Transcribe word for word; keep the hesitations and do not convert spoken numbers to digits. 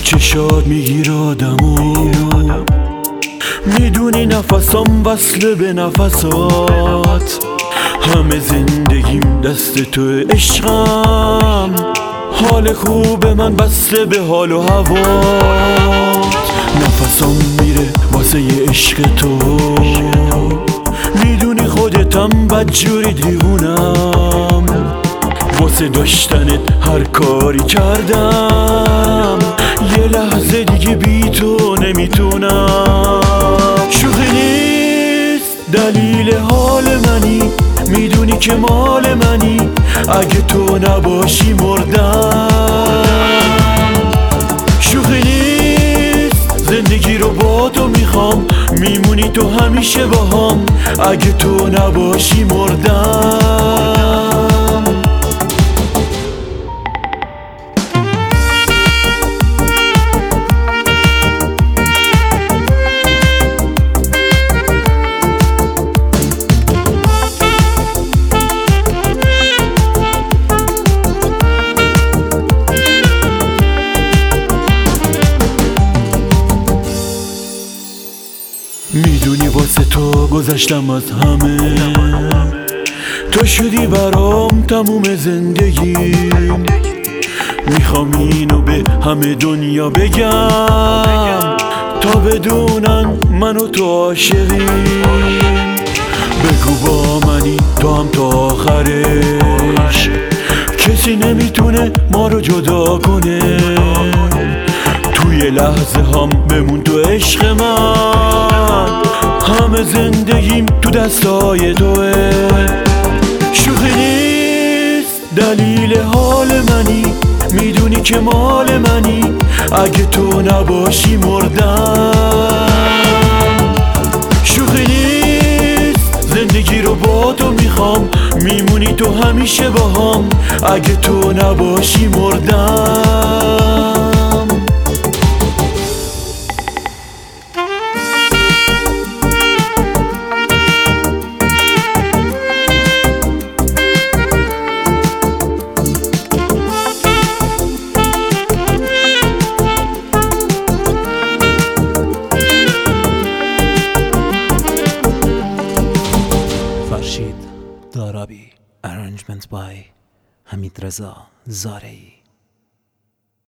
چشات میگیر آدمو، میدونی نفسام وصله به نفسات، همه زندگیم دست تو عشقم، حال خوب من بسته به حال و هوات. نفسام میره واسه ی عشق تو، میدونی خودتم بدجوری دیوونم، واسه داشتنت هر کاری کردم، یه لحظه دیگه بی تو نمیتونم. شوخی نیست دلیل حال منی، میدونی که مال منی، اگه تو نباشی مردم. شوخی نیست زندگی رو با تو میخوام، میمونی تو همیشه باهام، اگه تو نباشی مردم. میدونی واسه تو گذشتم از همه، تو شدی برام تموم زندگیم، میخوام اینو به همه دنیا بگم تا بدونن من و تو عاشقیم. بگو با منی تو هم تا آخرش، کسی نمیتونه ما رو جدا کنه، توی لحظه هم بمون تو عشق من، همه زندگیم تو دستای توه. شوخی نیست دلیل حال منی، میدونی که مال منی، اگه تو نباشی مردم. شوخی نیست زندگی رو با تو میخوام، میمونی تو همیشه باهام، اگه تو نباشی مردم. فرشید دارابی. Arrangement by حمید رضا زارعی.